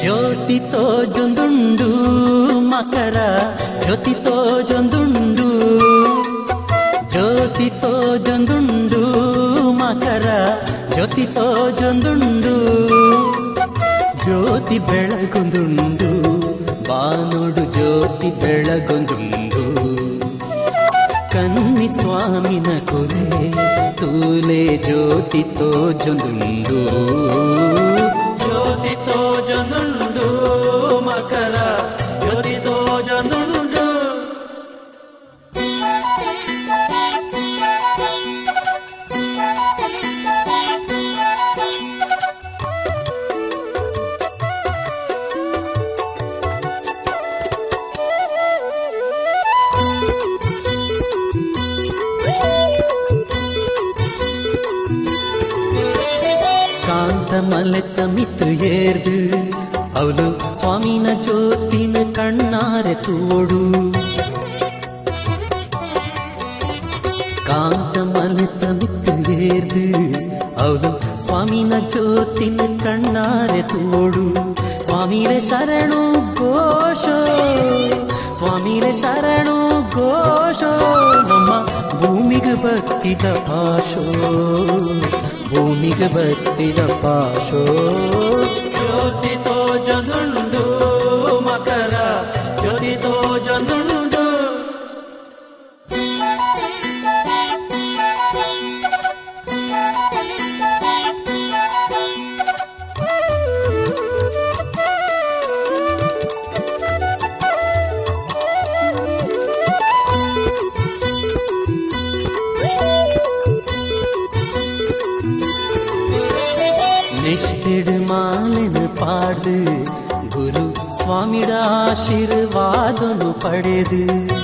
ಜ್ಯೋತಿತೋ ಜೊಂದುಂಡು ಮಕರ ಜ್ಯೋತಿತೋ ಜೊಂದುಂಡು ಜ್ಯೋತಿತೋ ಜೊಂದುಂಡು ಮಕರ ಜ್ಯೋತಿತೋ ಜೊಂದುಂಡು ಜ್ಯೋತಿ ಬೆಳಗೊಂದುಂಡು ಬಾನೋಡು ಜ್ಯೋತಿ ಬೆಳಗೊಂದುಂಡು ಕನ್ನಿ ಸ್ವಾಮಿನ ಕೊಲೆ ತೂಲೆ ಜ್ಯೋತಿತೋ ಜೊಂದುಂಡು ಜ್ಯೋತಿತೋ ಜೊಂದುಂಡು ಮಕರ ಜ್ಯೋತಿತೋ ಜೊಂದುಂಡು ಮಲೆತ ಮಿತ್ತು ಏರ್ದು ಅವಳು ಸ್ವಾಮಿನ ಜ್ಯೋತಿನ ಕಣ್ಣಾರೆ ತೋಡು ಕಾಂತ ಮಲೆತ ಮಿತ್ತು ಏರ್ದು ಅವಳು ಸ್ವಾಮಿನ ಜ್ಯೋತಿನ ಕಣ್ಣಾರೆ ತೋಡು ಸ್ವಾಮಿರೆ ಶರಣು ಘೋಷೋ ಸ್ವಾಮಿರೆ ಶರಣು ಘೋಷೋ ನಮ್ಮ ಭೂಮಿಗೆ ಭಕ್ತಿದ ಆಶೋ ಭೂಮಿಗೆ ಭಕ್ತಿದ ಪಾಶೋ ಜ್ಯೋತಿತೋ ಜೊಂದುಂಡು ಮಕರ ಜ್ಯೋತಿತೋ ಜೊಂದುಂಡು நிஷ்டிடு மாலினு பாடு குரு சுவாமிட ஆசீர்வாதனு பಡೆದು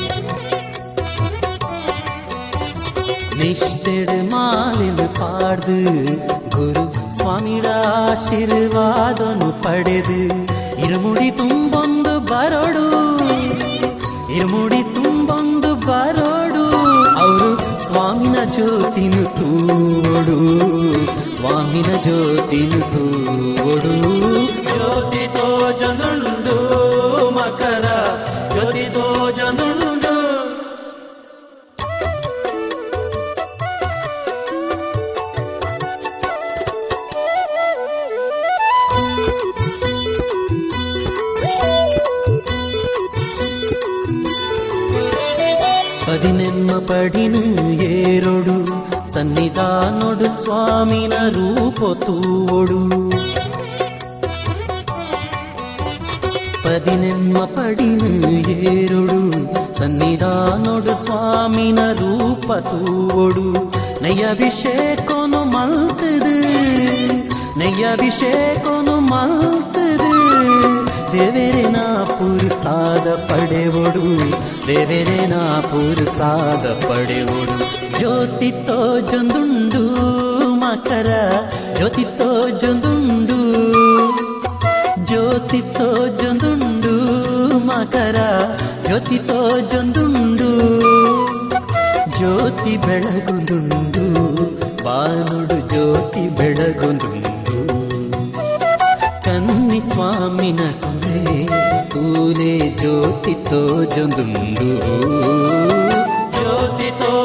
நிஷ்டிடு மாலினு பாடு குரு சுவாமிಡ ಆಶೀರ್ವಾದನು ಪಡೆದು ಇರುಮುಡಿ ತುಂಬೊಂದು ಬರೋಡು ಇರುಮುಡಿ ತುಂಬೊಂದು ಬರೋಡು ಅವರು ಸ್ವಾಮಿನ ಜ್ಯೋತಿನ ತೂಡು ಸ್ವಾಮಿನ ಜ್ಯೋತಿನ ತೂಡು ಜ್ಯೋತಿತೋ ಜೊಂದುಂಡು ಮಕರ ಜ್ಯೋತಿತೋ ಜೊಂದುಂಡು ಪದಿನೆಮ್ಮ ಪಡಿನು ಏರೋಡು ಸನ್ನಿಧಾನೋಡು ಸ್ವಾಮಿನ ರೂಪ ತೂವೊಡು ಪದಿನೆಮ್ಮ ಪಡಿನು ಏರೋಡು ಸನ್ನಿಧಾನೋಡು ಸ್ವಾಮಿನ ರೂಪ ತೂವೊಡು ನಯ್ಯಭಿಷೇಕನು ಮಲ್ತದು ನಯ್ಯಭಿಷೇಕನು ಮಲ್ತದು ದೇವರೇನ ಪುರುಸಾದ ಪಡೆವೊಡು ದೇವರೇನ ಪುರುಸಾದ ಪಡೆವೊಡು ಜ್ಯೋತಿತೋ ಜೊಂದುಂಡು ಮಕರ ಜ್ಯೋತಿತೋ ಜೊಂದುಂಡು ಜ್ಯೋತಿತೋ ಜೊಂದುಂಡು ಮಕರ ಜ್ಯೋತಿತೋ ಜೊಂದುಂಡು ಜ್ಯೋತಿ ಬೆಳಗೊಂದುಂಡು ಬಾನುಡು ಜ್ಯೋತಿ ಬೆಳಗೊಂದುಂಡು ಕನ್ನಿ ಸ್ವಾಮಿನ ಕೊಲೆ ತೂಲೆ ಜ್ಯೋತಿತೋ ಜೊಂದುಂಡು ಜ್ಯೋತಿತೋ